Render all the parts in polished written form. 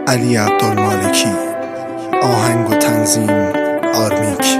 علی عبدالمالکی. آهنگ و تنظیم آرمیک.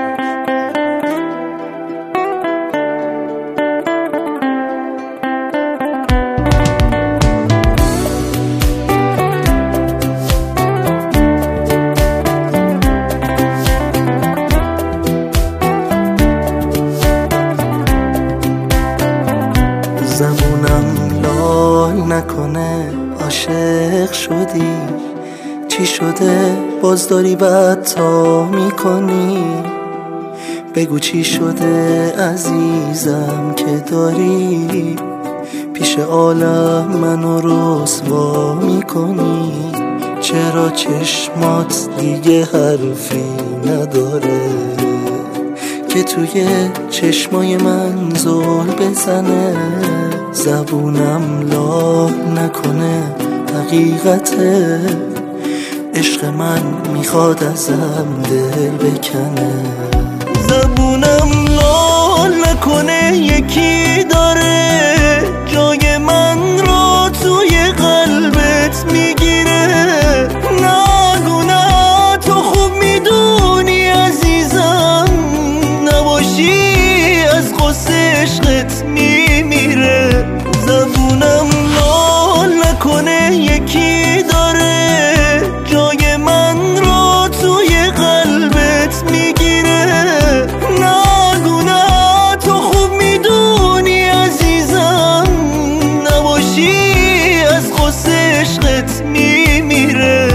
زبونم لال نکنه عاشق شدی، چی شده باز داری بدتا میکنی؟ بگو چی شده عزیزم که داری پیش عالم منو رسوا میکنی؟ چرا چشمات دیگه حرفی نداره که توی چشمای من زل بزنه؟ زبونم لال نکنه حقیقته، عشق من میخواد ازم دل بکنه. زبونم لال نکنه یکی داره جای من رو توی قلبت میگیره. نگو نه، تو خوب میدونی عزیزم، نباشی از غصه عشقت میمیره. زبونم لال نکنه یکی داره جای من رو توی قلبت میگیره. نگو نه، تو خوب میدونی عزیزم، نباشی از غصه عشقت میمیره.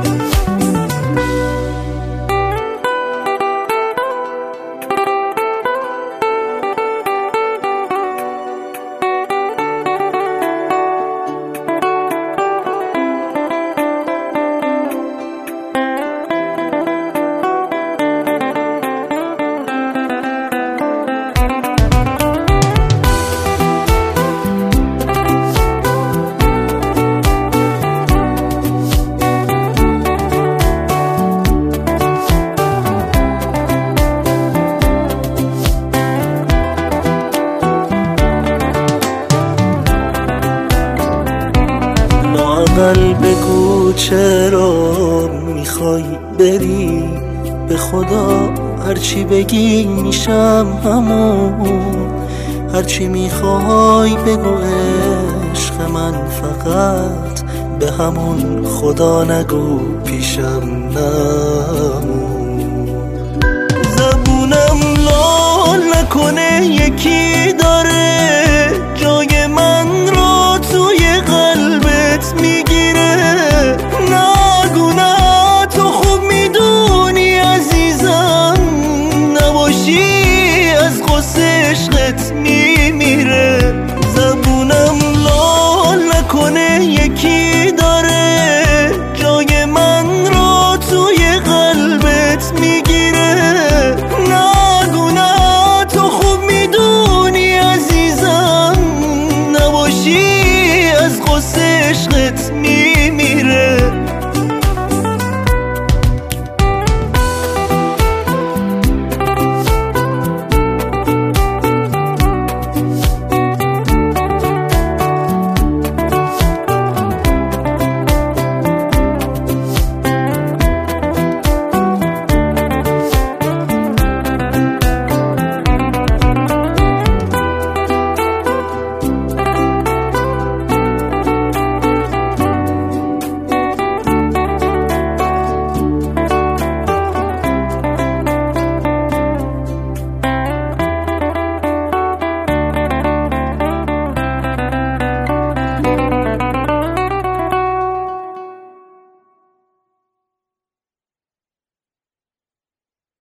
لااقل بگو چرا میخوای بری، به خدا هرچی بگی میشم همون. هرچی میخوای بگو عشق من، فقط به همون خدا نگو پیشم نمون. زبونم لال نکنه یکی داره جای من رو توی قلبت میگیره. نگو نه، تو خوب میدونی عزیزم، نباشی از غصه عشقت میمیره. زبونم لال نکنه یکی داره جای من رو توی قلبت میگیره. نگو نه، تو خوب میدونی عزیزم، نباشی از غصه عشقت میمیره.